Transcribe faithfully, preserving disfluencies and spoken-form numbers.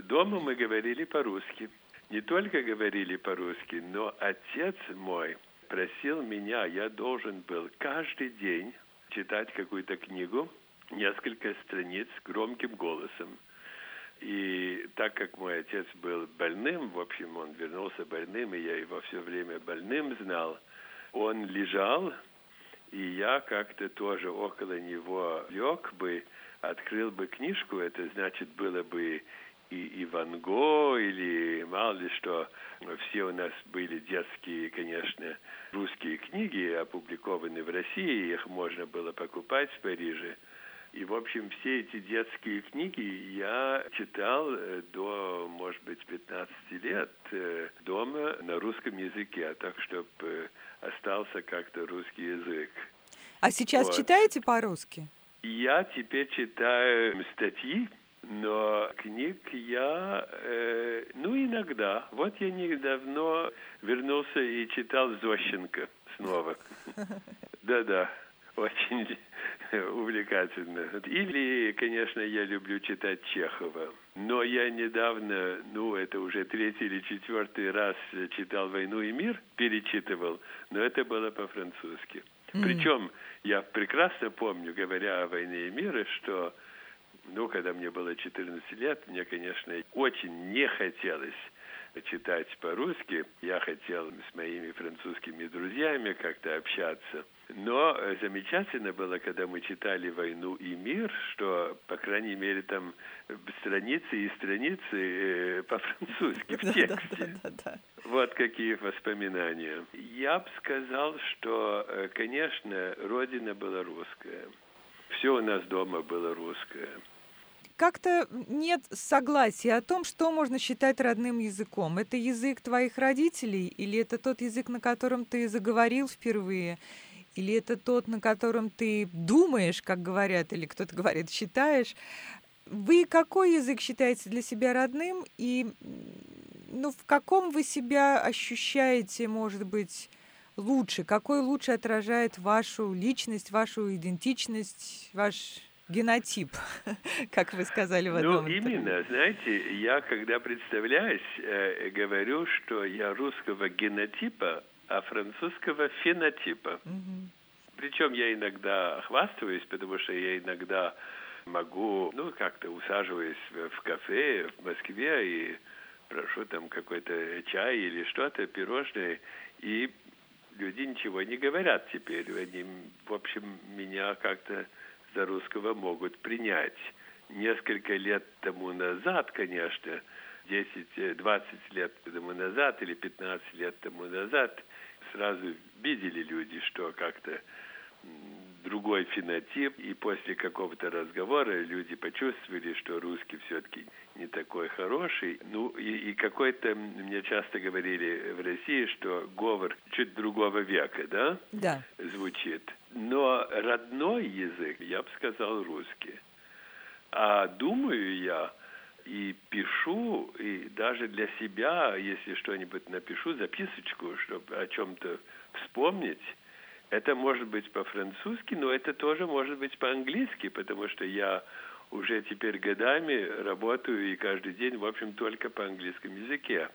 дома мы говорили по-русски. Не только говорили по-русски, но отец мой просил меня, я должен был каждый день читать какую-то книгу, несколько страниц громким голосом. И так как мой отец был больным, в общем, он вернулся больным, и я его все время больным знал, он лежал, и я как-то тоже около него лег бы, открыл бы книжку, это значит было бы и, и Ван Го, или мало ли что. Все у нас были детские, конечно, русские книги, опубликованы в России, их можно было покупать в Париже. И, в общем, все эти детские книги я читал до, может быть, пятнадцати лет дома на русском языке, так, чтобы остался как-то русский язык. А сейчас Вот. читаете по-русски? Я теперь читаю статьи, но книг я, э, ну, иногда. Вот я недавно вернулся и читал Зощенко снова. Да-да, очень увлекательно. Или, конечно, я люблю читать Чехова. Но я недавно, ну, это уже третий или четвертый раз читал «Войну и мир», перечитывал, но это было по-французски. Mm. Причем я прекрасно помню, говоря о «Войне и мире», что, ну, когда мне было четырнадцать лет, мне, конечно, очень не хотелось читать по-русски. Я хотел с моими французскими друзьями как-то общаться. Но замечательно было, когда мы читали «Войну и мир», что, по крайней мере, там страницы и страницы по-французски в тексте. Вот какие воспоминания. Я бы сказал, что, конечно, родина была русская. Все у нас дома было русское. Как-то нет согласия о том, что можно считать родным языком. Это язык твоих родителей или это тот язык, на котором ты заговорил впервые? Или это тот, на котором ты думаешь, как говорят, или кто-то говорит, считаешь? Вы какой язык считаете для себя родным? И ну, в каком вы себя ощущаете, может быть, лучше? Какой лучше отражает вашу личность, вашу идентичность, ваш генотип, как вы сказали в одном Ну, именно, знаете, я, когда представляюсь, э, говорю, что я русского генотипа, а французского фенотипа. Угу. Причем я иногда хвастаюсь, потому что я иногда могу, ну, как-то усаживаюсь в кафе в Москве и прошу там какой-то чай или что-то, пирожное, и люди ничего не говорят теперь. Они, в общем, меня как-то за русского могут принять. Несколько лет тому назад, конечно, десять-двадцать лет тому назад или пятнадцать лет тому назад, сразу видели люди, что как-то другой фенотип, и после какого-то разговора люди почувствовали, что русский все-таки не такой хороший. Ну, и, и какой-то, мне часто говорили в России, что говор чуть другого века, да? Да. Звучит. Но родной язык, я бы сказал, русский. А думаю я и пишу, и даже для себя, если что-нибудь напишу, записочку, чтобы о чем-то вспомнить, это может быть по-французски, но это тоже может быть по-английски, потому что я уже теперь годами работаю и каждый день, в общем, только по английскому языке.